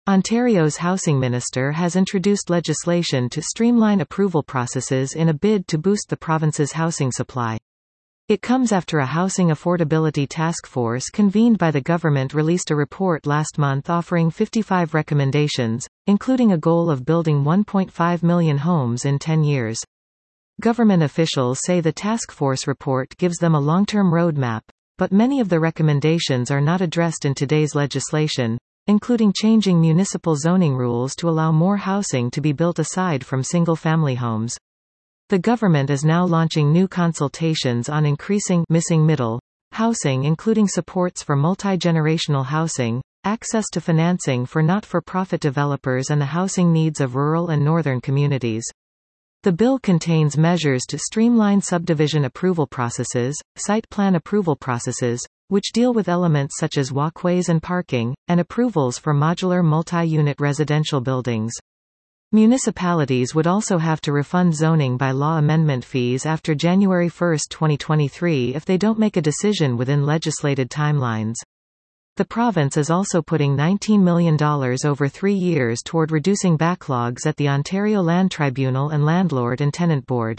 Ontario's housing minister has introduced legislation to streamline approval processes in a bid to boost the province's housing supply. It comes after a housing affordability task force convened by the government released a report last month offering 55 recommendations, including a goal of building 1.5 million homes in 10 years. Government officials say the task force report gives them a long-term roadmap, but many of the recommendations are not addressed in today's legislation, including changing municipal zoning rules to allow more housing to be built aside from single-family homes. The government is now launching new consultations on increasing missing middle housing, including supports for multi-generational housing, access to financing for not-for-profit developers, and the housing needs of rural and northern communities. The bill contains measures to streamline subdivision approval processes, site plan approval processes, which deal with elements such as walkways and parking, and approvals for modular multi-unit residential buildings. Municipalities would also have to refund zoning by law amendment fees after January 1, 2023 if they don't make a decision within legislated timelines. The province is also putting $19 million over 3 years toward reducing backlogs at the Ontario Land Tribunal and Landlord and Tenant Board.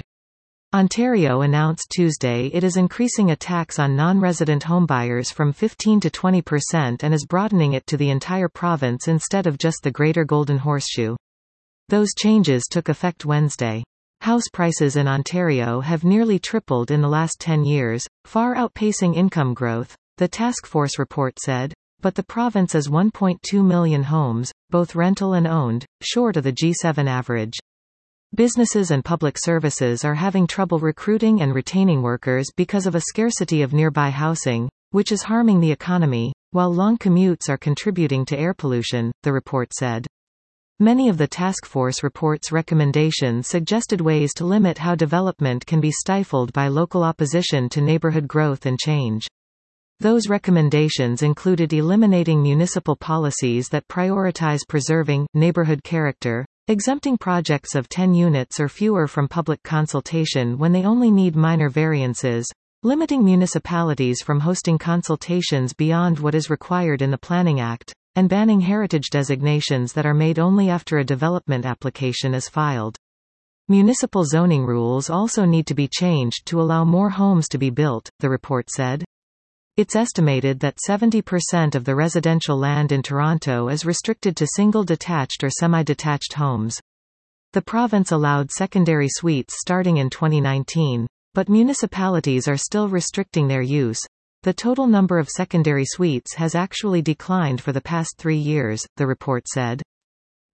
Ontario announced Tuesday it is increasing a tax on non-resident homebuyers from 15% to 20% and is broadening it to the entire province instead of just the Greater Golden Horseshoe. Those changes took effect Wednesday. House prices in Ontario have nearly tripled in the last 10 years, far outpacing income growth, the task force report said, but the province is 1.2 million homes, both rental and owned, short of the G7 average. Businesses and public services are having trouble recruiting and retaining workers because of a scarcity of nearby housing, which is harming the economy, while long commutes are contributing to air pollution, the report said. Many of the task force report's recommendations suggested ways to limit how development can be stifled by local opposition to neighborhood growth and change. Those recommendations included eliminating municipal policies that prioritize preserving neighborhood character, exempting projects of 10 units or fewer from public consultation when they only need minor variances, limiting municipalities from hosting consultations beyond what is required in the Planning Act, and banning heritage designations that are made only after a development application is filed. Municipal zoning rules also need to be changed to allow more homes to be built, the report said. It's estimated that 70% of the residential land in Toronto is restricted to single detached or semi-detached homes. The province allowed secondary suites starting in 2019, but municipalities are still restricting their use. The total number of secondary suites has actually declined for the past 3 years, the report said.